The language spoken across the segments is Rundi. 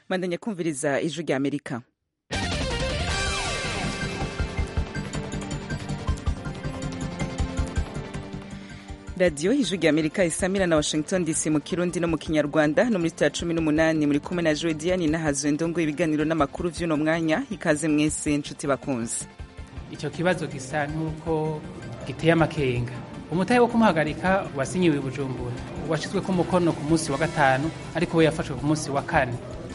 Mandanya kumviriza ijwi rya Amerika. Radio ijwi rya Amerika isamira na Washington DC mu Kirundi no mu Kinyarwanda no muri 18 muri kumwe na Joe Diane nahazwe ndongo ibiganiro n'amakuru vy'uno mwanya ikaze mwese nshuti bakunze. Icyo kibazo gisa nuko giteye amakenga. Umutahe wo kumuhagarika wasinyiwe i Bujumbura washizwe ku mukono ku munsi wa gatanu ariko we yafashwe ku munsi wa kane.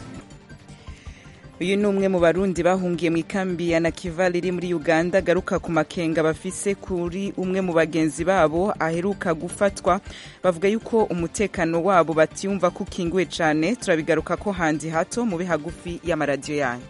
Uyu ni umwe mu barundi bahungiye mu ikambi ya Nakivale iri muri Uganda garuka ku makenga bafise kuri umwe mu bagenzi babo aheruka gufatwa, bavuga yuko umutekano wabo batiyumva ko ukinguwe cane. Turabigaruka ko handi hato mu bihagufi y'amaradiyo yanyu.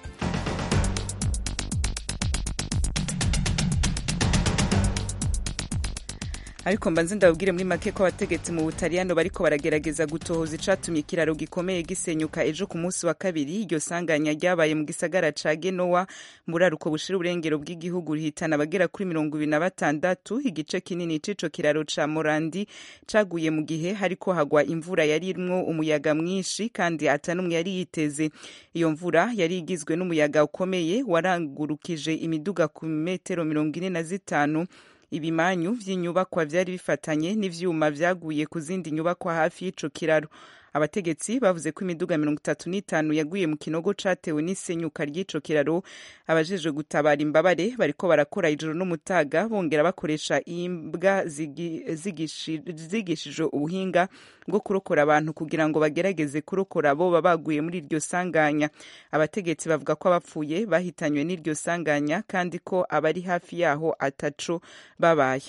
Ariko mbanze ndababwire muri make ko abategetsi mu Butaliyano bariko baragerageza gutohoza icatumye ikiraro gikomeye gisenyuka ejo ku munsi wa kabiri. Iryo sanganya ryabaye mu gisagara ca Genoa muri aruko bushira uburengero bw'igihugu rihitana abagera kuri 26. Igice kinini c'ico kiraro ca Morandi caguye mu gihe hariko hagwa imvura yari irimwo umuyaga mwinshi kandi atanumwe yari yiteze. Iyo mvura yari igizwe n'umuyaga ukomeye warangurukije imiduga ku metero 45. Ibimanyu vy'inyubakwa vyari bifatanye n'ivyuma vyaguye ku zindi nyubakwa hafi y'ico kiraro. Abategetsi bavuze ko imiduga 35 yaguye mu kinogo catewe n'isenyuka ry'ico kiraro. Abajejwe gutabara imbabare bariko barakora ijoro n'umutaga bongera bakoresha imbwa zigishije ubuhinga bwo kurokora abantu kugira ngo bagerageze kurokora abo babaguye muri iryo sanganya. Abategetsi bavuga ko abapfuye bahitanywe n'iryo sanganya kandi ko abari hafi yaho ataco babaye.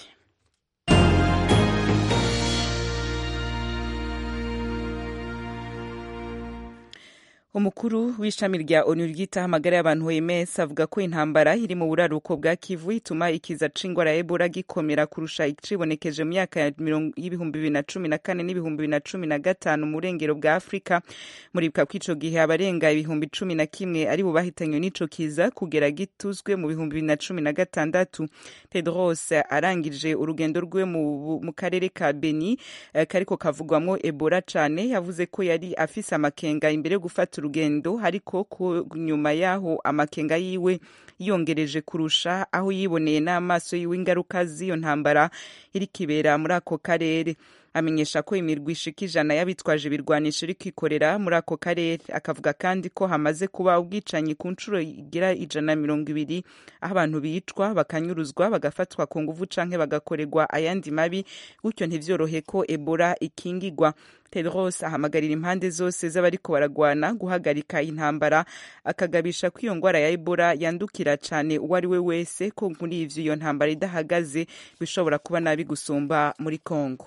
Umukuru w'ishami rya ONU ryitaho amagara y'abantu OMS avuga ko intambara iri mu buraruko bwa Kivu ituma ikiza c'ingwara ya Ebola gikomera kurusha icibonekeje mu myaka ya 2014 n'2015 mu burengero bwa Afrika. Muribuka ko ico gihe abarenga 11,000 ari bo bahitanywe n'ico kiza kugera gituzwe mu 2016. Tedros arangije urugendo rwe mu karere ka Beni kariko kavugwamwo Ebola cane, yavuze ko yari afise amakenga imbere yo gufata urugendo, ariko nyuma yaho amakenga yiwe yongereje kurusha aho yiboneye n'amaso yiwe ingaruka z'iyo ntambara iri kibera muri ako karere. Amenyesha ko imirwi ishika 100 y'abitwaje ibirwanisho iri kwikorera muri ako karere. Akavuga kandi ko hamaze kuba ubwicanyi ku ncuro igira 120 aho abantu bicwa bakanyuruzwa bagafatwa ku nguvu canke bagakorerwa ayandi mabi, gutyo ntivyorohe ko Ebola ikingigwa. Tedros ahamagarira impande zose z'abariko baragwana guhagarika intambara, akagabisha ko iyo ngwara ya Ebola yandukira cane uwo ari we wese, ko muri ivyo iyo ntambara idahagaze bishobora kuba nabi gusumba muri Kongo.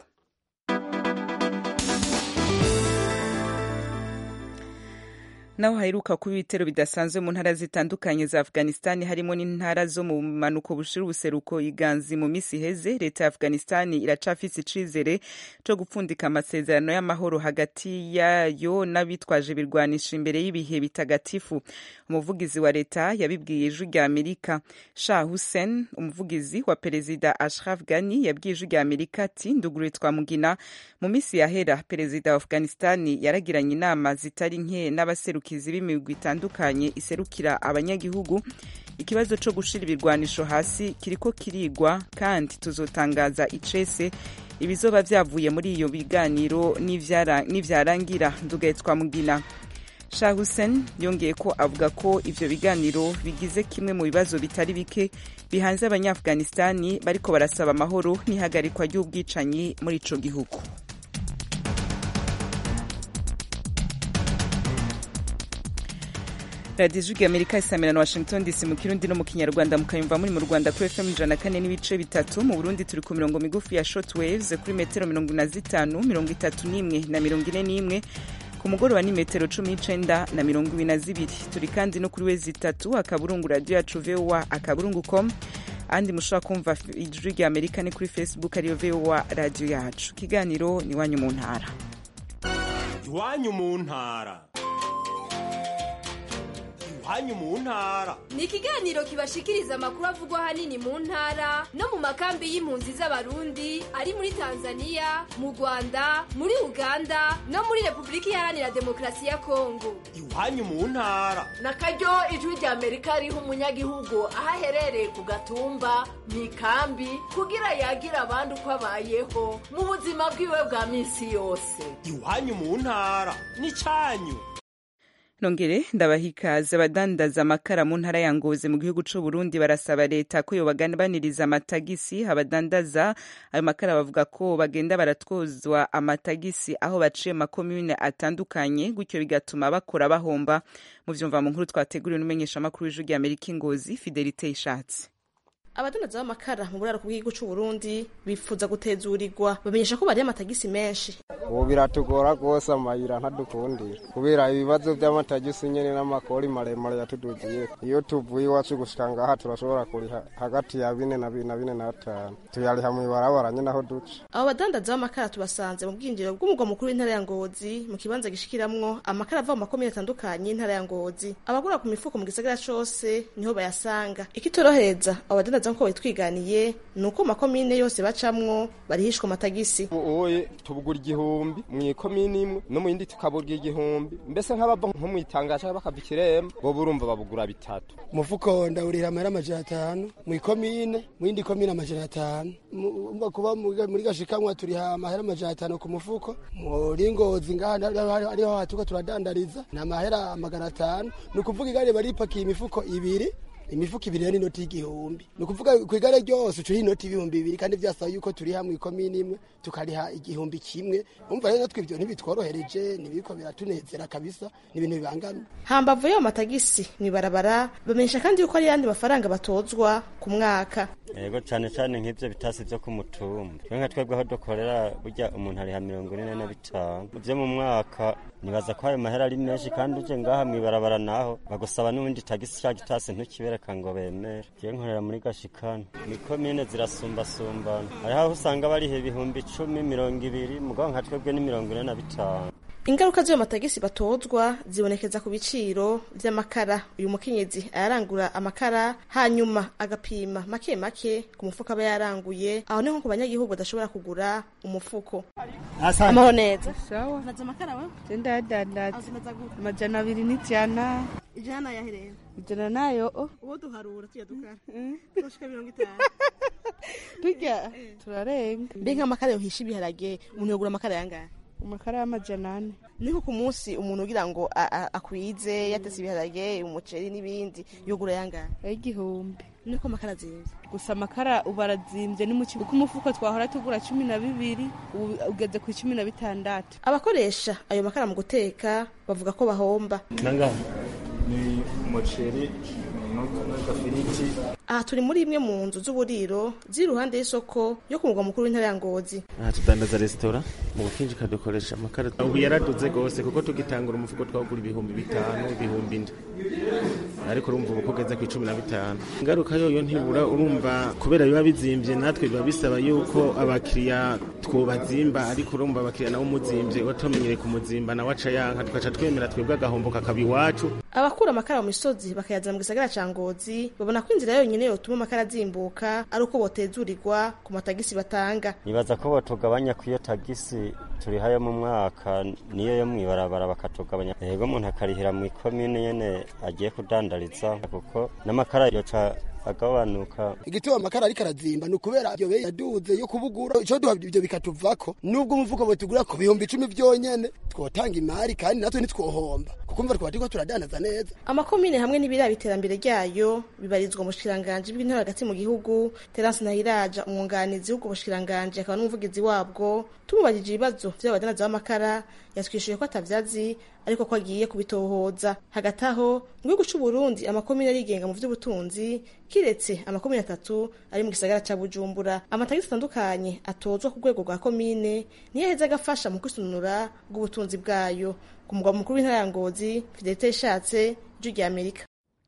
Naho haheruka kuba ibitero bidasanzwe mu ntara zitandukanye za Afghanistan harimo n'intara zo mu manuko bushira ubuseruko iganzi mu misi heze. Leta ya Afghanistan iracafise icizere co gupfundika amasezerano y'amahoro hagati yayo n'abitwaje ibirwanisho imbere y'ibihe bitagatifu. Umuvugizi wa leta yabibwiye ijwi rya Amerika. Shah Hussein, umuvugizi wa Perezida Ashraf Ghani, yabwiye ijwi rya Amerika ati ndugure twamugina mu misi yahera Perezida wa Afghanistan yaragiranye inama zitari nke n'abaserukizi b'imigwi itandukanye iserukira abanyagihugu. Ikibazo co gushira ibirwanisho hasi kiriko kirigwa kandi tuzotangaza icese ibizoba vyavuye muri iyo biganiro n'ivyarangira. Ndugaye twamugina. Shah Hussein yongeye ko avuga ko ivyo biganiro bigize kimwe mu bibazo bitari bike bihanze abanyafghanistani bariko barasaba amahoro n'ihagarikwa ry'ubwicanyi muri ico gihugu. Radio Ijwi rya Amerika isamira na Washington DC mu Kirundi no mu Kinyarwanda, mukayumva muri mu Rwanda kuri FM 104.3, mu Burundi turi ku mirongo migufi ya shortwaves kuri metero 45, 31 na 41, ku mugoroba ni metero 19 na 22. Turi kandi no kuri wezi 3 akaburungu radio yacu VOA@com, andi mushobora kumva Ijwi rya Amerika ni kuri Facebook ariyo VOA radio yacu. Kiganiro ni wanyu mu ntara. Iwanyu mu ntara. iwanyu mu ntara. Ni ikiganiro kibashikiriza amakuru avugwa hanini mu ntara no mu makambi y'impunzi z'abarundi ari muri Tanzania, mu Rwanda, muri Uganda no muri Republika Iharanira Demokarasi ya Kongo. Iwanyu mu ntara. Nakaryo ijwi rya Amerika riha umunyagihugu aho aherereye ku gatumba mu ikambi kugira yagira abandi uko abayeho mu buzima bwiwe bwa minsi yose. Iwanyu mu ntara n'icanyu. Nongere ndabahikaze abadandaza amakara mu ntara ya Ngozi mu gihugu c'u Burundi barasaba leta ko yobaganiriza amatagisi. Abadandaza ayo makara bavuga ko bagenda baratwozwa amatagisi aho baciye makomune atandukanye, gutyo bigatuma bakora bahomba. Mu vyumva mu nkuru twateguriwe n'umenyesha makuru w'ijwi rya Amerika Ngozi Fidelite Ishatse. Abadandaza b'amakara mu buraro bw'igihugu c'u Burundi bifuza gutezurirwa, bamenyesha ko bari amatagisi menshi. Ubu biratugora rwose, amayira ntadukundira kubera ibibazo by'amatagisi nyene n'amakori maremare yatudugiye. Iyo tuvuye iwacu gushika ngaha turashobora kuriha hagati ya 4 na 5 tuyariha mu ibarabara nyene aho duca. Abo badandaza b'amakara tubasanze mu bwinjiriro bw'umugwa mukuru w'intara ya Ngozi mu kibanza gishikiramwo amakara ava mu makomine atandukanye y'intara ya Ngozi. Abagura ku mifuko mu gisagara cose niho bayasanga. Ikitorohereza abadandaza nko bitwiganiye nuko makomine yose bacamwo barihishwa amatagisi. Oye tubugura igihumbi mu ikomine imwe no mu yindi tukaburwa igihumbi, mbese nk'abava nko mu itangaje bakava ikiremba bo burumva babugura bitatu. Mufuko ndawurira amahera 500 mu ikomine, mu yindi komine 500. Kuba muri gashikamwa turiha amahera 500 ku mufuko. Muri Ngozi ngana ariho hatuka turadandariza na amahera 500. Nukuvuga igare baripakiye imifuko ibiri. Imifuko ibiri n'inoti y'igihumbi. Nukuvuga kwigare ryose ucuri inoti 2,000 kandi vyasaba yuko turi hamwe ikomine imwe tukariha igihumbi kimwe. Umva rero natwe ivyo ntibitworohereje, nibiko biratunezera kabisa, n'ibintu bibangamye. Hambavu yo matagisi mwibarabara bamenyesha kandi yuko ari yandi mafaranga batozwa ku mwaka. Yego cyane cyane nk'ivyo bitasi byo ku mutumba. Nka twebwe aho dukorera burya umuntu ariha 45 byo mu mwaka. Nibaza ko ayo mahera ari menshi kandi uje ngaha mwibarabara naho bagusaba n'ubundi tagisi cya gitasi ntukibereka ngo bemere. Giye nkorera muri Gashikana. Mikomine zirasumbasumbana. Hariho usanga bari 10,10, 20, mugabo nka twebwe ni 45. Ingaruka z'ayo matagisi batozwa zibonekeza ku biciro vy'amakara. Uyu mukenyezi ayarangura amakara hanyuma agapima make make ku mufuko aba yaranguye, aho niho ku banyagihugu badashobora kugura umufuko. Amahoro neza. Sawa. Naza amakara we? Tenda dandaza. 200 ijana yahereye. Ijana nayo uwo duharura tuya dukara. Toshika 50. Tujya turarenga. Mbega amakara yohisha ibiharage umuntu yogura amakara yangahe? Amakara y'amajana 4. Niko ku munsi umuntu ugira ngo akwize yatese ibiharage umuceri n'ibindi yogura yangahe? Igihumbi. Niko amakara zimvye. Gusa amakara ubarazimbye ni mu kigo kumufuko twahora tugura 12 ugeze ku 16. Abakoresha ayo makara mu guteka bavuga ko bahomba. Nanga ni umuceri n'agafiriti. Aha turi muri imwe mu nzu z'uburiro ziri ruhande y'isoko yo ku mugwa mukuru w'intara ya Ngozi. Aha tudandaza restaurant mu gukinjika dukoresha amakara. Ubu yaraduze gose kuko tugitangura umufuko twagura 5,000 ibihumbi. Ariko urumva ubu kugeze ku 15. Ingaruka yoyo ntibura, urumva kubera biba bizimbye natwe biba bisaba yuko abakiriya twobazimba, ariko urumva abakiriya nabo muzimbye watomenyere ku muzimba na waca yanka tukaca twemera twebwe agahombo kakabi wacu. Abakura amakara mu misozi bakayazana mu gisagara ca Ngozi babona ko inzira yonyene yotuma amakara azimbuka ari uko botezurirwa ku matagisi batanga. Nibaza ko batugabanya ku iyo tagisi turi hayo mu mwaka niyo yo mwibarabara bakatugabanya. Yego umuntu akarihira mu ikomine nyene agiye kudandariza kuko n'amakara yoca agabanuka. Igituma amakara ariko arazimba nukubera ibyo be yaduze yo kubugura ico duha ibyo bikatuvako, nubwo umufuko botugura ku 10,000 byonyene twotanga imari kandi natwe nitwohomba kuko mva twatiko turadandaza neza. Amakomine hamwe n'ibiraba iterambere ryayo bibarizwa mu bushikiranganje bw'intara hagati mu gihugu. Terence Nahiraja umwunganizi w'ubwo bushikiranganje akaba n'umuvugizi wabwo, tumubajije ibibazo by'abadandaza b'amakara yatwishuye ko atavyazi ariko ko agiye kubitohoza. Hagati aho mu gihugu c'u Burundi amakomine arigenga mu vy'ubutunzi kiretse amakomine 3 ari mu gisagara ca Bujumbura. Amatagisi atandukanye atozwa ku rwego rwa komine niyo aheza agafasha mu kwisununura bw'ubutunzi bwayo. Ku mugwa mukuru w'intara ya Ngozi, Fidelite Ishatse, Ijwi rya Amerika.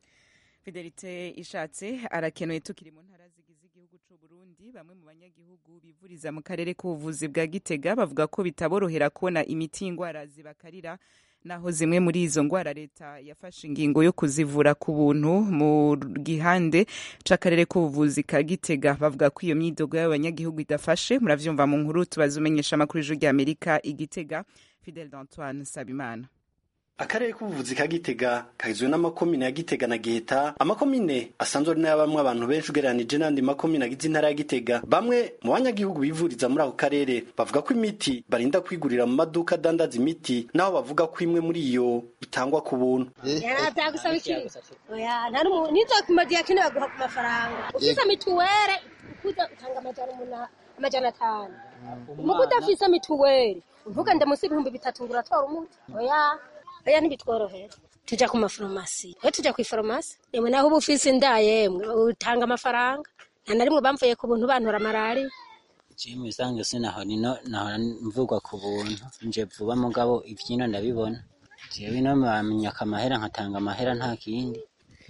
Fidelite Ishatse arakenuye tukiri mu ntara zigize igihugu c'u Burundi. Bamwe mu banyagihugu bivuriza mu karere k'ubuvuzi bwa Gitega bavuga ko bitaborohera kubona imiti y'ingwara zibakarira naho zimwe muri izo ngwara leta yafashe ingingo yo kuzivura ku buntu mu gihande c'akarere k'ubuvuzi ka Gitega bavuga ko iyo myidogo y'abanyagihugu idafashe muravyumva mu nkuru tubazumenyesha amakuru y'ijwi ry'Amerika igitega Fidel d'Antoine Sabimana. Akarere k'ubuvuzi ka Gitega kagizwe n'amakomine ya Gitega na Giheta. Amakomine asanzwe ari n'ayabamwe abantu benshi ugereranije n'andi makomine agize intara ya Gitega. Bamwe mu banyagihugu bivuriza muri ako karere bavuga ko imiti barinda kwigurira mu maduka dandaza imiti, naho bavuga ko imwe muri iyo itangwa ku buntu. Byagusaba iki? Oya, nta n'umuntu nizokimadi yakene baguha ku mafaranga. Ufise mituwere ukuza utanga amajana 5. Muko udafise mituwere uvuga ndamusi 3,000 ngura tora umuti. Oya ntibitworohera. Tuja ku mafarumasi. Tuja ku farumasi. Yemwe naho ubufise ndayemwe utanga amafaranga. Nta rimwe bamvuye ku buntu bantora malari. Jimwe sange sinaho mvugwa ku buntu. Nje vuba mugabo ivyino ndabibona. Jewe no bamenya kamahera nkatanga amahera nta kindi.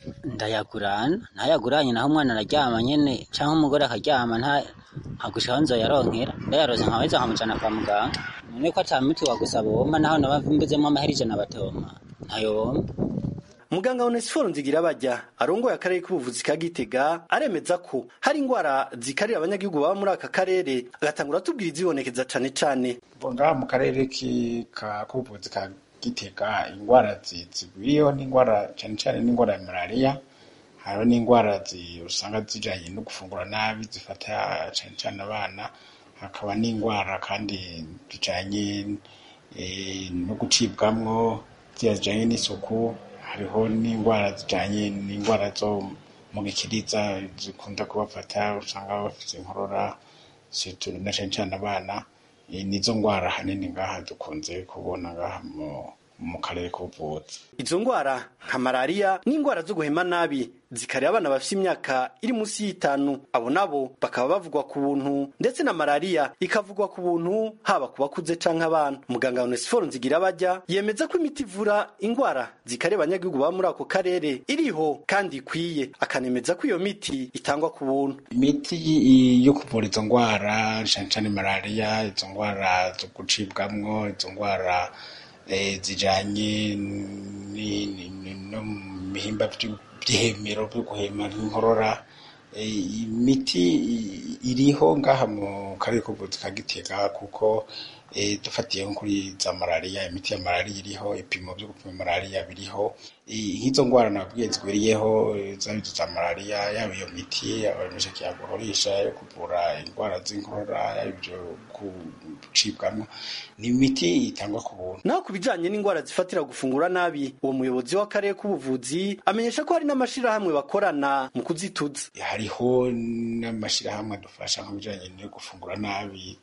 Ntayaguranye naho umwana araryama nyene canke umugore akaryama ntagushaka nzoyaronkera. Ndayaroze nkaweza nkamujana kwa muganga. None ko atamiti wagusaba bomba naho nabavumbezemo amahera ijana batoma ntayo bomba. Muganga Onesphore Nzigirabajya arongoye akarere k'ubuvuzi ka Gitega aremeza ko hari ingwara zikarira abanyagihugu baba muri aka karere, agatangura tubwira izibonekeza cane cane. Bonga mu karere k'ubuvuzi ka Gitega ingwara zigwiriyeho n'ingwara cane cane n'ingwara ya malaria, hariho n'ingwara usanga zijanye no gufungura nabi zifata cane cane abana, hakaba n'ingwara kandi bijanye no gucibwamwo zijanye n'isuku, hariho n'ingwara zijanye n'ingwara zo mu gikiriza zikunda kubafata usanga bafite inkorora na cane cane abana. Nizo ngwara hanini ngaha dukunze kubona ngaha mu karere k'ubuvuzi. Izo ngwara nka malaria n'ingwara zo guhema nabi zikarira abana bafite imyaka iri munsi y'5, abo nabo bakaba bavugwa ku buntu, ndetse na malaria ikavugwa ku buntu haba ku bakuze canke abana. Muganga Onesphore Nzigirabajya yemeza ko imiti ivura ingwara zikarira abanyagihugu baba muri ako karere iriho kandi ikwiye, akanemeza ko iyo miti itangwa ku buntu. Imiti yo kuvura izo ngwara cane cane malaria, izo ngwara zo gucibwamwo, izo ngwara zijanye no mihimba by'ihemero byo guhema n'inkorora, imiti iriho ngaha mu karere k'ubuvuzi ka Gitega kuko dufatiye kuri za malaria, imiti ya malaria iriho, ipimo byo gupima malaria biriho. Nk'izo ngwara nabwiye zigwiriyeho za malaria, yaba iyo miti abamesha yaguhorisha yo kuvura ingwara z'inkorora, y'ibyo gucibwamo, ni imiti itangwa ku buntu. Naho kubijanye n'ingwara zifatira gufungura nabi, uwo muyobozi w'akarere k'ubuvuzi amenyesha ko hari n'amashirahamwe bakorana mu kuzituza. Hariho n'amashirahamwe adufasha mu bijanye no gufungura nabi,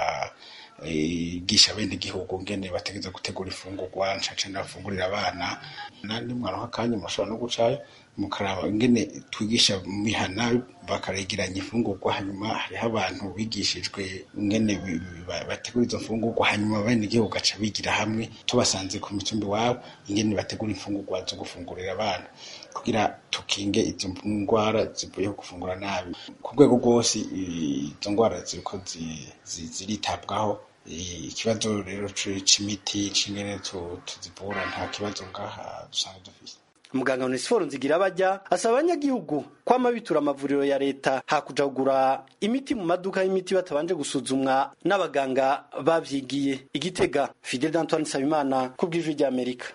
gisha bene igihugu ngene bategeza gutegura ifungurwa ncaca n'abafungurira abana. Nandi mwana hakanye mushobora no gucayo mukaraba ngene twigisha mihana bakaregeranya ifungurwa, hanyuma hariho abantu bigishijwe ngene bategura izo fungurwa, hanyuma bene igihugu gaca bigira hamwe tubasanze ku mitumbi wabo ingene bategura ifungurwa zo gufungurira abana kugira tukinge izo ngwara zivuye gufungura nabi. Ku rwego rwose izo ngwara ziriko ziritabwaho. Ikibazo rero c'imiti c'ingene tuzivura nta kibazo ngaha dusanga dufise. Muganga Onesphore Nzigirabajya asaba abanyagihugu kwama bitura amavuriro ya leta hakuja kugura imiti mu maduka y'imiti batabanje gusuzumwa n'abaganga bavyigiye. Igitega, Fidel d'Antoine Sabimana ku bw'ijwi ry'Amerika.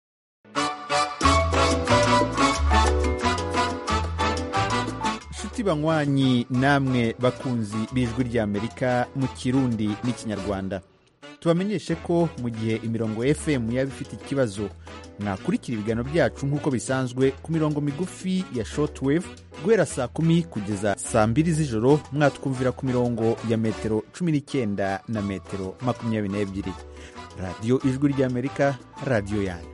Banywanyi namwe bakunzi b'ijwi ry'Amerika mu Kirundi n'Ikinyarwanda, tubamenyeshe ko mu gihe imirongo FM yaba ifite ikibazo mwakurikira ibiganiro byacu nk'uko bisanzwe ku mirongo migufi ya shortwave guhera saa 10 kugeza saa 2 z'ijoro. Mwatwumvira ku mirongo ya metero 19 na metero 22. Radio Ijwi ry'Amerika, radio yanyu.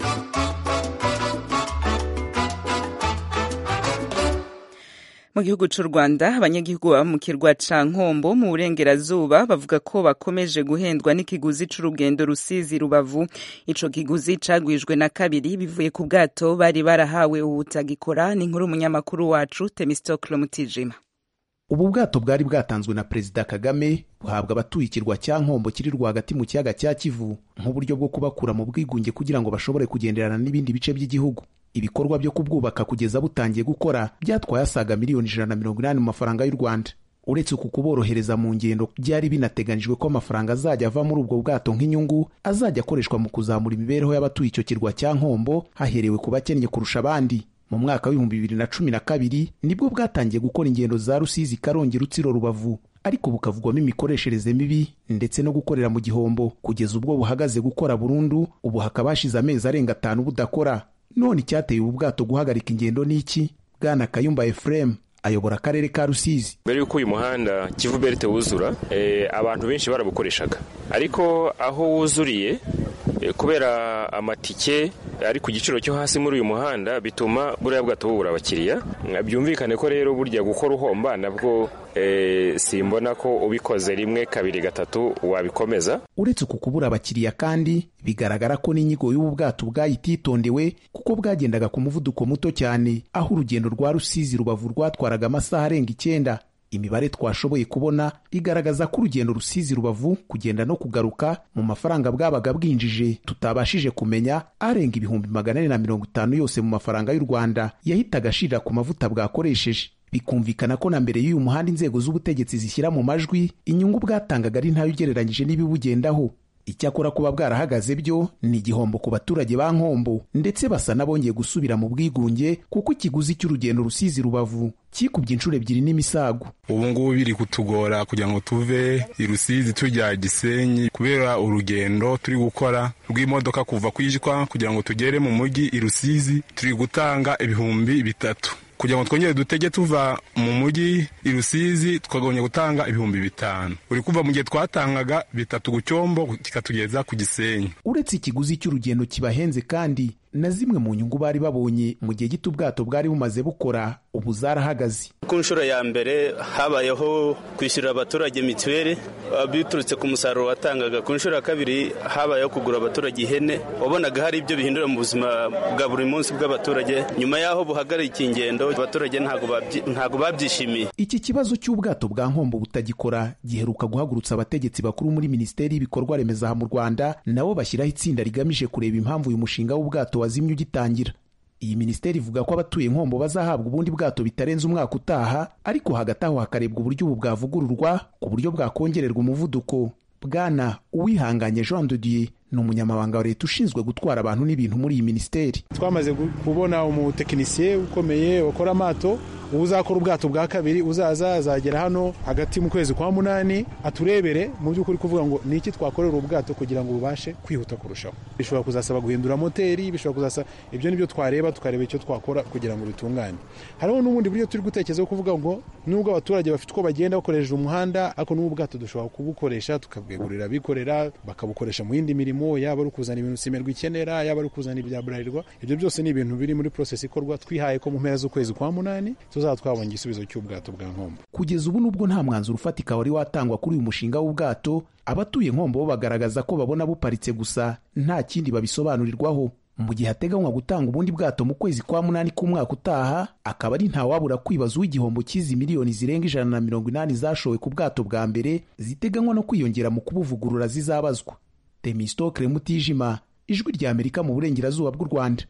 Mu gihugu c'u Rwanda abanyagihugu baba mu kirwa ca Nkombo mu burengerazuba bavuga ko bakomeje guhendwa n'ikiguzi c'urugendo Rusizi Rubavu. Ico kiguzi cagwijwe na kabiri bivuye ku bwato bari barahawe ubutagikora. Ni inkuru umunyamakuru wacu Temistocle Mutijima. ubu bwato bwari bwatanzwe na Perezida Kagame buhabwa abatuye ikirwa cya Nkombo kiri rwagati mu kiyaga cya Kivu nk'uburyo bwo kubakura mu bwigunge kugira ngo bashobore kugenderana n'ibindi bice by'igihugu. Ibikorwa byo kubwubaka kugeza butangiye gukora byatwaye asaga miliyoni 180 mu mafaranga y'u Rwanda. Uretse ku kuborohereza mu ngendo, byari binateganijwe ko amafaranga azajya ava muri ubwo bwato nk'inyungu azajya akoreshwa mu kuzamura imibereho y'abatuye icyo kirwa cya Nkombo haherewe ku bakennye kurusha abandi. Mu mwaka wa 2012 nibwo bwatangiye gukora ingendo za Rusizi, Karongi, Rutsiro, Rubavu, ariko bukavugwamo imikoreshereze mibi ndetse no gukorera mu gihombo kugeza ubwo buhagaze gukora burundu. Ubu hakaba hashize amezi arenga 5 budakora. None icyateye ubu bwato guhagarika ingendo n'iki? Bwana Kayumba Ephraim ayobora akarere ka Rusizi. Mbere yuko uyu muhanda Kivu Belt wuzura, abantu benshi barabukoreshaga, ariko aho wuzuriye kubera amatike ari ku giciro cyo hasi muri uyu muhanda bituma buriya bwato bubura abakiriya. Byumvikane ko rero burya gukora uhomba nabwo simbona ko ubikoze rimwe kabiri gatatu wabikomeza. Uretse ku kubura abakiriya kandi bigaragara ko n'inyigo y'ubu bwato bwayititondewe kuko bwagendaga ku muvuduko muto cyane, aho urugendo rwa Rusizi Rubavu rwatwaraga amasaha arenga 9. Imibare twashoboye kubona igaragaza ko urugendo Rusizi Rubavu kugenda no kugaruka mu mafaranga bwabaga bwinjije tutabashije kumenya arenga 450 yose mu mafaranga y'u Rwanda yahitaga ashira ku mavuta bwakoresheje. Bikumvikana ko na mbere y'uyu muhanda inzego z'ubutegetsi zishyira mu majwi inyungu bwatangaga ari ntayo ugereranyije n'ibibugendaho. Icyakora kuba bwarahagaze byo ni igihombo ku baturage ba Nkombo, ndetse basa nabongeye gusubira mu bwigunge kuko ikiguzi cy'urugendo Rusizi Rubavu kikubye inshuro 2 n'imisago. Ubu ngubu biri kutugora kugira ngo tuve i Rusizi tujya Gisenyi kubera urugendo turi gukora rw'imodoka kuva kwijwa kugira ngo tugere mu mujyi i Rusizi turi gutanga 3,000 kugira ngo twongere dutege tuva mu mujyi i Rusizi twagomye gutanga 5,000. Uri kuva mu gihe twatangaga 3 ku Cyombo kikatugeza ku Gisenyi. Uretse ikiguzi cy'urugendo kibahenze kandi na zimwe mu nyungu bari babonye mu gihe gito ubwato bwari bumaze bukora ubu zarahagaze. Ku nshuro ya mbere habayeho kwishyurira abaturage mituweli biturutse ku musaruro watangaga. Ku nshuro ya kabiri habayeho kugura abaturage ihene, wabonaga hari ibyo bihindura mu buzima bwa buri munsi bw'abaturage. Nyuma yaho buhagarika ingendo abaturage ntago babyishimiye. Iki kibazo cy'ubwato bwa Nkombo butagikora giheruka guhagurutsa abategetsi bakuru muri Minisiteri y'Ibikorwa Remezo mu Rwanda, nabo bashyiraho itsinda rigamije kureba impamvu uyu mushinga w'ubwato wazimye ugitangira. Iyi minisiteri ivuga ko abatuye Nkombo bazahabwa ubundi bwato bitarenze umwaka utaha, ariko hagati aho hakarebwa uburyo ubu bwavugururwa ku buryo bwakongererwa umuvuduko. Bwana Uwihanganye Jean de Dieu ni umunyamabanga wa leta ushinzwe gutwara abantu n'ibintu muri iyi minisiteri. Twamaze kubona umutekinisiye ukomeye wakora amato, uzakora ubwato bwa kabiri azagera hano hagati mu kwezi kwa 8 aturebere mu by'ukuri kuvuga ngo niki twakorera ubwato kugira ngo bubashe kwihuta kurushaho. Bishobora kuzasaba guhindura moteri, bishobora kuzasaba ibyo nibyo twareba tukareba icyo twakora kugira ngo bitungane. Hariho n'ubundi buryo turi gutekerezaho kuvuga ngo nubwo abaturage bafite uko bagenda bakoresheje umuhanda, ako n'ubwato dushobora kubukoresha tukabwegurira bikorera bakabukoresha mu yindi mirimo, yaba ari kuzana ibintu simerwa ikenera, yaba ari kuzana ibya Bralirwa. Ibyo byose ni ibintu biri muri process ikorwa, twihaye ko mu mpera z'ukwezi kwa 8 tuzatwabonye igisubizo cy'ubwato bwa Nkombo. Kugeza ubu nubwo nta mwanzuro ufatika wari watangwa kuri uyu mushinga w'ubwato, abatuye Nkombo bo bagaragaza ko babona buparitse gusa nta kindi babisobanurirwaho. Mu gihe hateganywa gutanga ubundi bwato mu kwezi kwa 8 k'umwaka utaha, akaba ari ntawabura kwibaza uw'igihombo cy'izi miliyoni zirenga 180 zashowe ku bwato bwa mbere ziteganywa no kwiyongera mu kubuvugurura zizabazwa. Temistokle Mutijima, Ijwi rya Amerika mu burengerazuba bw'u Rwanda.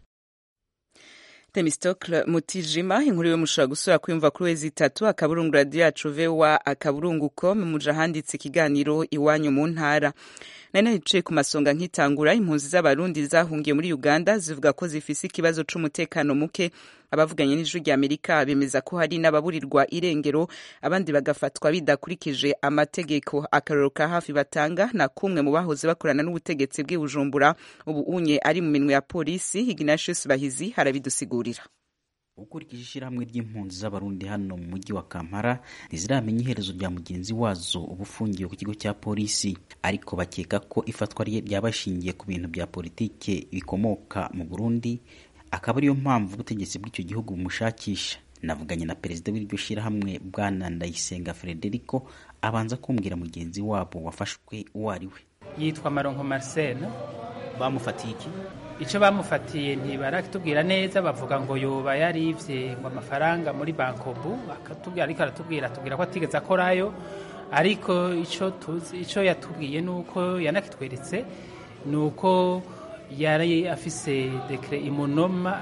Temistokle Mutijima, inkuru yo mushobora gusura kwimva kuri wezi 3 akaburungu radio yacu VOA akaburungu.com muja handitse ikiganiro iwanyu mu ntara. Nane nice ku masonga nkitangura, impunzi z'abarundi zahungiye muri Uganda zivuga ko zifise ikibazo c'umutekano muke. Abavuganye n'Ijwi rya Amerika bemeza ko hari n'ababurirwa irengero, abandi bagafatwa bidakurikije amategeko. Akaroro ka hafi batanga na kumwe mu bahoze bakorana n'ubutegetsi bw'i Bujumbura ubu unye ari mu minwe ya polisi. Ignatius Bahizi harabidusigurira. Ukurikije ishyirahamwe ry'impunzi z'abarundi hano mu mujyi wa Kampala ntiziramenya iherezo rya mugenzi wazo ubufungiye ku kigo cya polisi, ariko bakeka ko ifatwa rye ryabashingiye ku bintu bya politike bikomoka mu Burundi, akaba ariyo mpamvu ubutegetsi bw'icyo gihugu bumushakisha. Navuganye na perezida w'iryo shyirahamwe Bwana Ndayisenga Frederico, abanza kumbwira mugenzi wabo wafashwe uwo ari we. Yitwa Maronko Marcel. Bamufatiye iki? icyo bamufatiye ntibaratubwira neza, bavuga ngo yoba yarivye ngo amafaranga muri bankobu, akatubwira ariko aratubwira ko atigeze akorayo, ariko icyo yatubwiye nuko yanakitweretse nuko yari afise dekre imunoma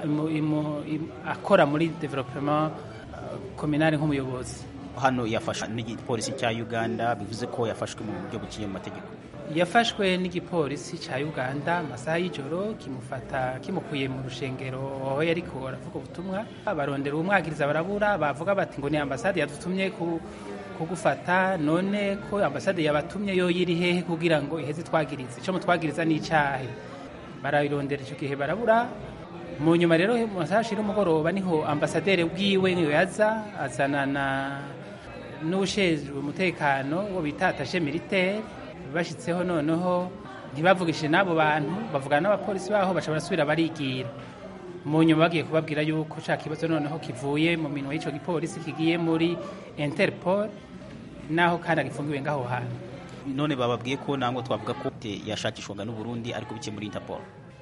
akora muri development communal nk'umuyobozi. Hano yafashwe n'igipolisi cya Uganda, bivuze ko yafashwe mu buryo buciye mu mategeko. Yafashwe n'igipolisi cya Uganda amasaha y'ijoro, kimukuye mu rushengero aho yariko aravuga ubutumwa. Abarondera umwagiriza barabura, bavuga bati ngo ni ambasade yadutumye kugufata, none ko ambasade yabatumye yo yiri hehe kugira ngo iheze twagiriza, icyo mutwagiriza ni icyahe. Barabirondera icyo gihe barabura. Mu nyuma rero mu masaha y'umugoroba niho ambasaderi bwiwe niyo yaza azanana n'ushejwe umutekano wo bita attaché militaire. Bashitseho noneho ntibavugishije n'abo bantu, bavugana n'abapolisi baho, baca barasubira barigira. Mu nyuma bagiye kubabwira yuko ca kibazo noneho kivuye mu minwe y'ico gipolisi kigiye muri Interpol, naho kandi agifungiwe ngaho hantu. None bababwiye ko nango twavuga ko yashakishwaga n'u Burundi ariko bike muri Interpol.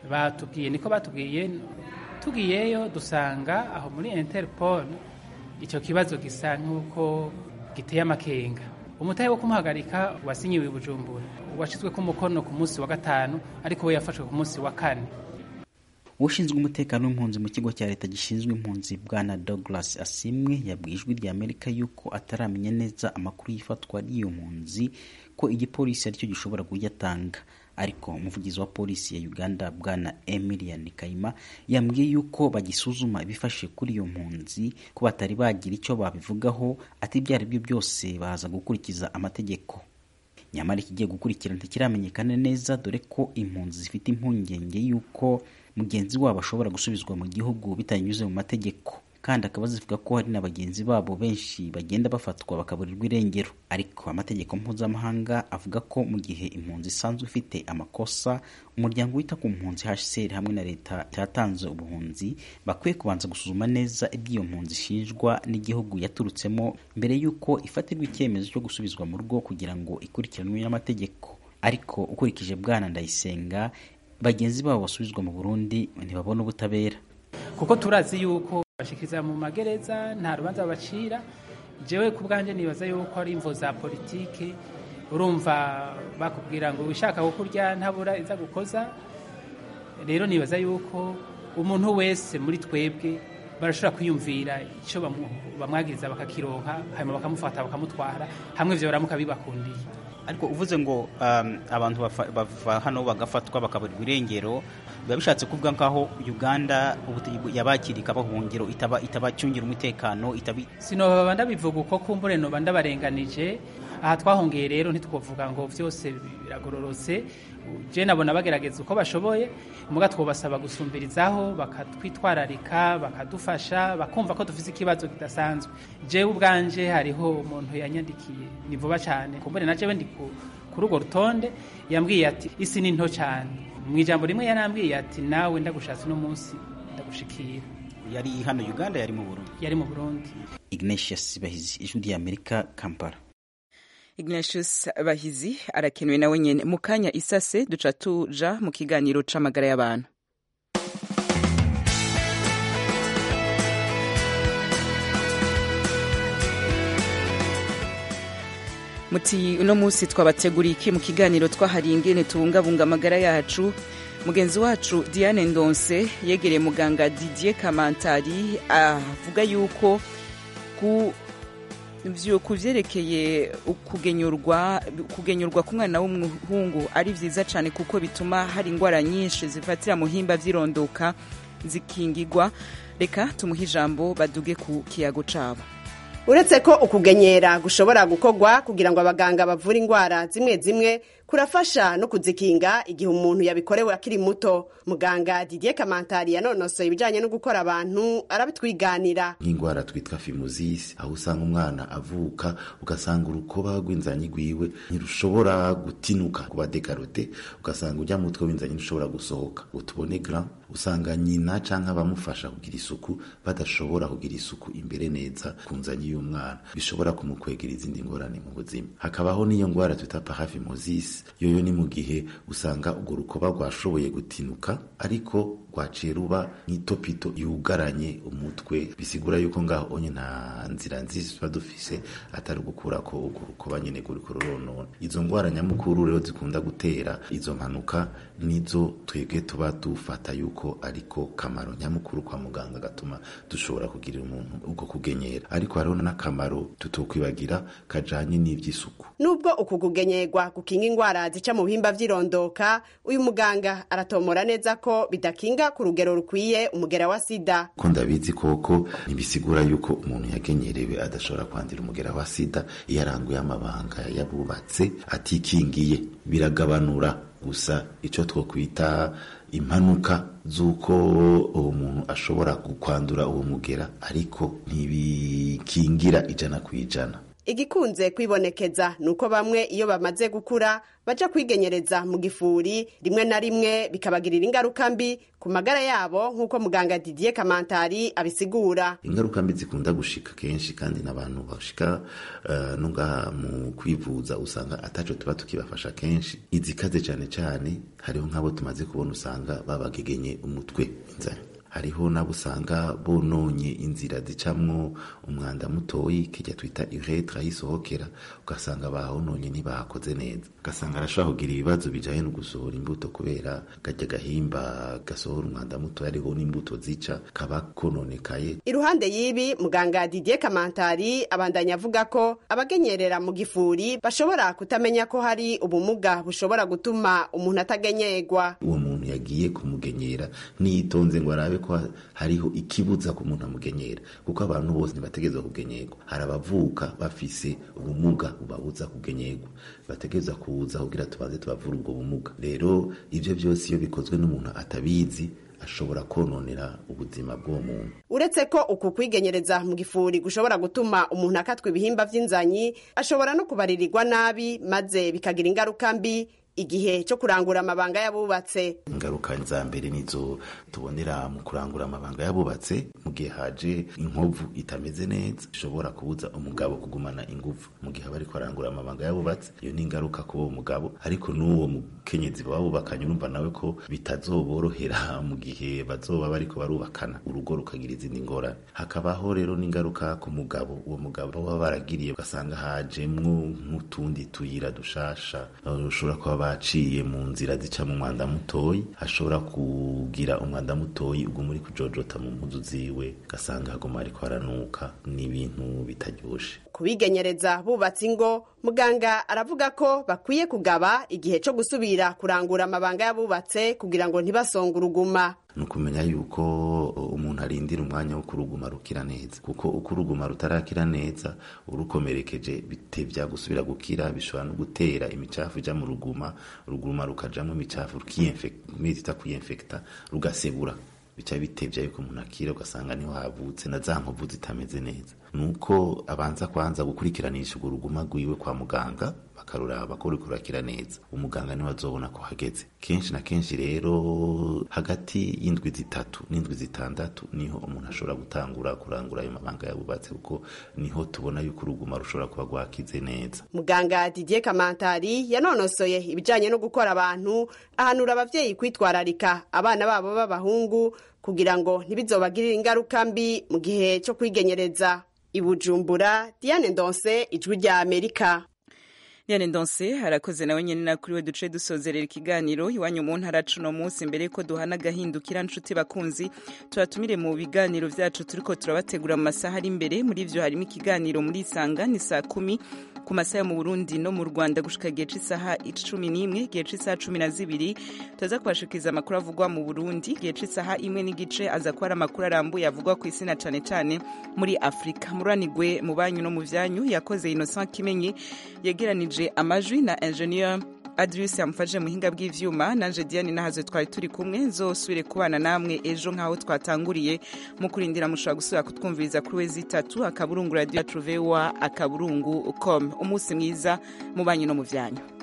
Batubwiye tugiyeyo dusanga aho muri Interpol icyo kibazo gisa nk'uko giteye amakenga. Umutahe wo kumuhagarika wasinyiwe i Bujumbura, washizwe ku mukono ku munsi wa 5, ariko we yafashwe ku munsi wa 4. Ushinzwe umutekano w'impunzi mu kigo cya leta gishinzwe impunzi Bwana Douglas Asimwe yabwiye Ijwi ry'Amerika yuko ataramenya neza amakuru y'ifatwa ry'iyo mpunzi, ko igipolisi aricyo gishobora kuyatanga. Ariko umuvugizi wa polisi ya Uganda Bwana Emilian Kayima yambwiye yuko bagisuzuma ibifashe kuri iyo mpunzi, ko batari bagira icyo babivugaho, ati byari byo byose baza gukurikiza amategeko. Nyamara ikigiye gukurikira ntikiramenyekana neza, dore ko impunzi zifite impungenge yuko mugenzi wabo ashobora gusubizwa mu gihugu bitanyuze mu mategeko, kandi akaba zivuga ko hari na bagenzi babo benshi bagenda bafatwa bakaburirwa irengero. Ariko amategeko mpuzamahanga avuga ko mu gihe impunzi isanzwe ifite amakosa, umuryango wita ku mpunzi HCR hamwe na leta cyatanze ubuhunzi bakwiye kubanza gusuzuma neza iby'iyo mpunzi ishinjwa n'igihugu yaturutsemo mbere yuko ifatirwa icyemezo cyo gusubizwa mu rugo kugira ngo ikurikiranwe n'amategeko. Ariko ukurikije Bwana Ndayisenga, bagenzi babo basubizwa mu Burundi ntibabona ubutabera, kuko turazi yuko bashikiriza mu magereza nta rubanza babacira. Jewe ku bwanje nibaza yuko ari imvo za politike. Urumva bakubwira ngo ushaka gukurya ntabura iza gukoza. Rero nibaza yuko umuntu wese muri twebwe barashobora kwiyumvira icyo bamwagiriza bakakironka, hanyuma bakamufata bakamutwara, hamwe ivyo baramuka bibakundiye. Ariko uvuze ngo abantu bava hano bagafatwa bakaburirwa irengero, biba bishatse kuvuga nkaho Uganda yabakirika bahungiro itabacungira umutekano sinoba ndabivuga uko kumbure no bandabarenganije. Aha twahongeye rero ntitwovuga ngo vyose biragororotse. Je nabona bagerageza uko bashoboye, muga twobasaba gusumbirizaho, bakatwitwararika, bakadufasha, bakumva ko dufise ikibazo kidasanzwe. Je ubwanje hariho umuntu yanyandikiye ni vuba cyane, kumbure na jewe ndi ku rugo rutonde, yambwiye ati isi ni nto cyane. Mu ijambo rimwe yarambwiye ati nawe ndagushatse no munsi ndagushikira. Yari hano Uganda, yari mu Burundi? Yari mu Burundi. Ignatius Bahizi, Ijwi ry'Amerika, Kampala. Ignatius Bahizi arakenewe nawe nyene. Mu kanya isase duca tuja mu kiganiro c'amagara y'abantu. Muti uno musi twabateguriye iki mu kiganiro twahariye ingene tubungabunga amagara yacu. Mugenzi wacu Diane Ndonse yegereye muganga Didier Kamantari avuga yuko kuvyerekeye kugenyurwa k'umwana w'umuhungu ari vyiza cane, kuko bituma hari ingwara nyinshi zifatira muhimba vyirondoka zikingigwa. Reka tumuhe ijambo baduge ku kiyago cabo. Uretse ko ukugenyera gushobora gukorwa kugira ngo abaganga bavure ingwara zimwe zimwe, kurafasha no kuzikinga igihe umuntu yabikorewe akiri muto. Muganga Didier Kamantari yanonosoye ibijanye no gukora abantu arabitwiganira. Nk'ingwara twitwa phimosis, aho usanga umwana avuka ugasanga urukoba rw'inzanyi rwiwe ntirushobora gutinuka kuba dekarote, ugasanga ujya mutwe w'inzanyi ntushobora gusohoka. Utubone grand, usanga nyina canke abamufasha kugira isuku badashobora kugira isuku imbere neza ku nzanyi y'umwana, bishobora kumukwegera izindi ngorane mu buzima. Hakabaho n'iyo ngwara twita paraphimosis, rufise. Yoyo ni mu gihe usanga urwo rukoba rwashoboye gutinuka ariko rwaciye ruba nk'itopito yugaranye umutwe, bisigura yuko ngaho onye nta nzira nziza tuba dufise atari gukurako urwo rukoba nyene ruriko ruronona. Izo ngwara nyamukuru rero zikunda gutera izo mpanuka nizo twebwe tuba dufata yuko ariko kamaro nyamukuru kwa muganga gatuma dushobora kugirira umuntu ubwo kugenyera. Ariko hariho n'akamaro tutokwibagira kajanye n'ivy'isuku. Nubwo uku kugenyerwa gukinga ingwara zica mu bihimba vy'irondoka, uyu muganga aratomora neza ko bidakinga ku rugero rukwiye umugera wa sida. Ko ndabizi koko ntibisigura yuko umuntu yagenyerewe adashobora kwandira umugera wa sida iyo aranguye amabanga yabubatse atikingiye. Biragabanura gusa ico twokwita impanuka z'uko uwo muntu ashobora kwandura uwo mugera, ariko ntibikingira 100%. Igikunze kwibonekeza nuko bamwe iyo bamaze gukura baja kwigenyereza mu gifuri, rimwe na rimwe bikabagirira ingaruka mbi ku magara yabo, nk'uko muganga Didier Kamantari abisigura. Ingaruka mbi zikunda gushika kenshi kandi n'abantu bashika nunga mu kwivuza usanga ataco tuba tukibafasha kenshi. Izikaze cyane cyane hariho nk'abo tumaze kubona usanga babagegenye umutwe inzara. Hariho nabo usanga bononye inzira zicamwo umwanda mutoyi kijya twita uretre yisohokera, ugasanga bahononye ntibakoze neza, ugasanga arashobora kugira ibibazo bijanye no gusohora imbuto kubera kajya gahimba gasohora umwanda mutoyi ariho n'imbuto zica kaba kononekaye. Iruhande y'ibi muganga Didier Kamantari abandanya avuga ko abagenyerera mu gifuri bashobora kutamenya ko hari ubumuga bushobora gutuma umuntu atagenyerwa. Uwo muntu yagiye kumugenyera nitonze ngo arabe ko hariho ikibuza ku muntu amugenyera, kuko abantu bose ntibategeza kugenyerwa. Hari abavuka bafise ubumuga bubabuza kugenyerwa, bategeza kuza kugira tubanze tubavura ubwo bumuga. Rero ivyo byose iyo bikozwe n'umuntu atabizi ashobora kononera ubuzima bw'uwo muntu. Uretse ko uku kwigenyereza mu gifuri gushobora gutuma umuntu akatwa ibihimba vy'inzanyi, ashobora no kubaririrwa nabi maze bikagira ingaruka mbi igihe cyo kurangura amabanga yabubatse. Ingaruka za mbere nizo tubonera mu kurangura amabanga yabubatse, mu gihe haje inkovu itameze neza ishobora kubuza umugabo kugumana ingufu mu gihe bari kurangura amabanga yabubatse. Iyo ni ingaruka ku uwo mugabo, ariko n'uwo mukenyezi babubakanye urumva nawe ko bitazoborohera mu gihe bazoba bariko barubakana, urugo rukagira izindi ngorane. Hakabaho rero n'ingaruka ku mugabo, uwo mugabo baba baragiriye ugasanga hajemwo nk'utundi tuyira dushasha, ushobora kuba baciye mu nzira zica mu mwanda mutoyi, ashobora kugira umwanda mutoyi ubwo muri kujojota mu mpuzu ziwe, gasanga hagoma ariko haranuka n'ibintu bitaryoshe. Kubigenyereza bubatse ingo, muganga aravuga ko bakwiye kugaba igihe cyo gusubira kurangura amabanga yabubatse kugira ngo ntibasonge uruguma. Nukumenya yuko umuntu arindira umwanya wo kuruguma rukira neza, kuko uko uruguma rutarakira neza urukomerekeje bitevya gusubira gukira, bishobora no gutera imicafu ija mu ruguma, uruguma rukajamwo imicafu rukiyinfekta rugasebura, bica bitevya yuko umuntu akira, ugasanga niho havutse na za nkovu zitameze neza. Nuko abanza kwanza gukurikiranisha urwo ruguma rwiwe kwa muganga, bakaruraba ko ruriko rurakira neza. Umuganga niwe azobona ko hageze. Kenshi na kenshi rero hagati y'indwi 3 n'indwi 6 niho umuntu ashobora gutangura kurangura ayo mabanga yabubatse, kuko niho tubona yuko uruguma rushobora kuba rwakize neza. Muganga Didier Kamantari yanonosoye ibijanye no gukora abantu, ahanura abavyeyi kwitwararika abana babo b'abahungu kugira ngo ntibizobagirire ingaruka mbi mu gihe cyo kwigenyereza. I Bujumbura, Diane Ndonse, Ijwi rya Amerika. Diane Ndonse harakoze nawe nyene na kuri we duce dusozerera ikiganiro iwanyu mu ntara cuno munsi. Mbere ko duhana gahindukira nshuti bakunzi, turatumire mu biganiro vyacu turiko turabategura mu masaha ari imbere. Muri ivyo harimo ikiganiro muri Isanga ni saa 10 ku masaha mu Burundi no mu Rwanda gushika gihe c'isaha 11, gihe c'isaha 12 tuza kubashikiza amakuru avugwa mu Burundi, gihe c'isaha 1 n'igice aza kwara amakuru arambuye avugwa ku isi na cane cane muri Afrika. Muranigwe mu banyu no mu vyanyu, yakoze Innocent Kimenyi yegeranije amajwi na ingenieur Adrius yamfaje muhinga bw'ivyuma, nanje Diane nahaze twari turi kumwe. Nzosubire kubana namwe ejo nkaho twatanguriye, mu kurindira mushobora gusubira kutwumviriza kuri wezi 3 akaburungu radio yacu VOA akaburungu.com. Umunsi mwiza mu banyu no mu vyanyu.